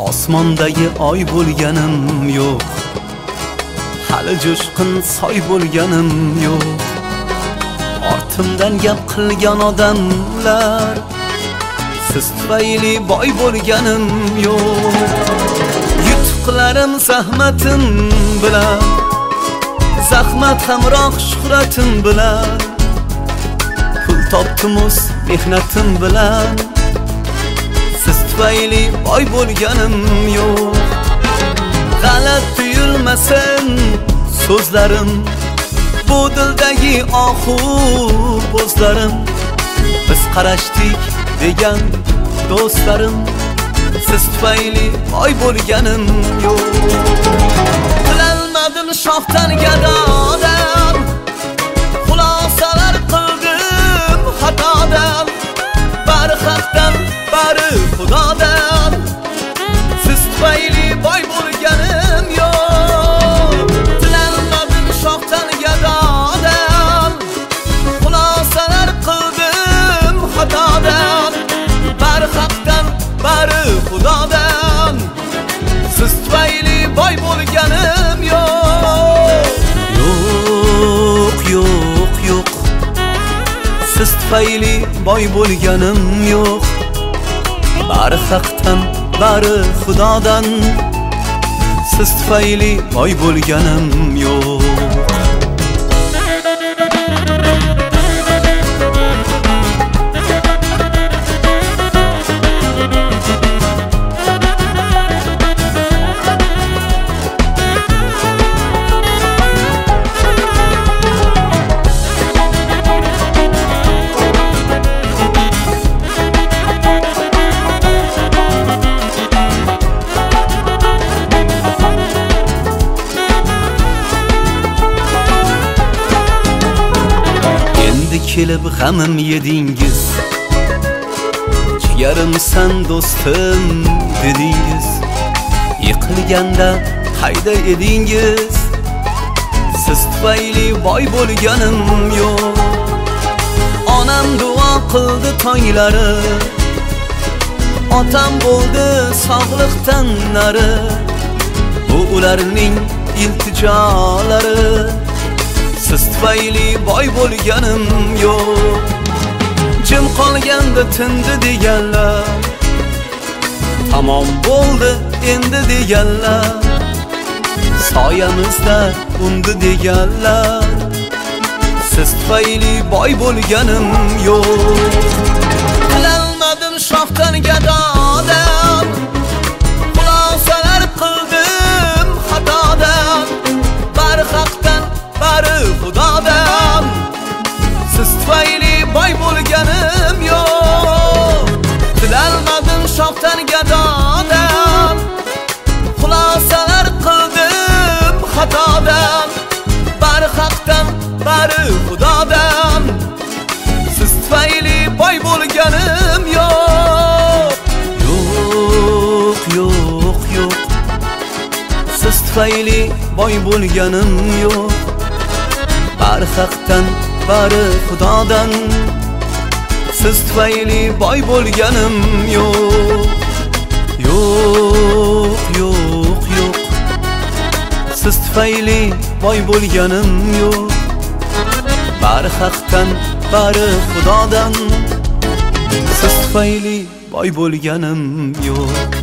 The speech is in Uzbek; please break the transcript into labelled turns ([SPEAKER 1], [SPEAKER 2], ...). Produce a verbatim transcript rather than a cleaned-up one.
[SPEAKER 1] Osmondagi oy bo'lganim yo'q, hali jo'shqin soy bo'lganim yo'q. Ortimdan gap qilgan odamlar siz tufayli boy bo'lganim yo'q. Yutuqlarim zahmatim bilan, zahmat hamroh shuhratim bilan, pul topdim o'z mehnatim bilan. Siz tufayli boy bo'lganim yo'q. G'alat tuyulmasin so'zlarim, bu dildagi ohu bo'zlarim. Biz qarashdik degan do'stlarim, siz tufayli boy bo'lganim yo'q. Qilolmadim shohdan gadodan, xulosalar qildim xatodan. Bari haqdan, bari xudodan, siz tufayli boy bo'lganim yo'q. Qilolmadim shohdan gadodan, xulosalar qildim xatodan. Bari haqdan, bari xudodan, siz tufayli boy bo'lganim yo'q. Yo'q, yo'q, yo'q, siz tufayli boy bo'lganim yo'q. Bari haqdan, bari xudodan, siz tufayli boy bo'lganim yo'q. Kelib g'amim yedingiz, jigarimsan do'stim dedingiz. Yiqilganda qayda edingiz, siz tufayli boy bo'lganim yo'q. Onam duo qildi tonglari, otam bo'ldi sog'liqdan nari. Bu ularning iltijolari, siz tufayli boy bo'lganim yo'q. Jim qolganda tindi deganlar, tamom bo'ldi endi deganlar. Soyamizda undi deganlar, siz tufayli boy bo'lganim yo'q. Qilolmadim shohdan gadodan, xulosalar qildim xatodan. Bari haqdan, bari xudodan, siz tufayli boy bo'lganim yo'q. Qilolmadim shohdan gadodan, xulosalar qildim xatodan. Bari haqdan, bari xudodan, siz tufayli boy bo'lganim yo'q. Yo'q, yo'q, yo'q, siz tufayli boy bo'lganim yo'q. Bari haqdan, bari xudodan, siz tufayli boy bo'lganim yo'q. Yo'q, yo'q, yo'q, siz tufayli boy bo'lganim yo'q. Bari haqdan, bari xudodan, siz tufayli boy bo'lganim yo'q.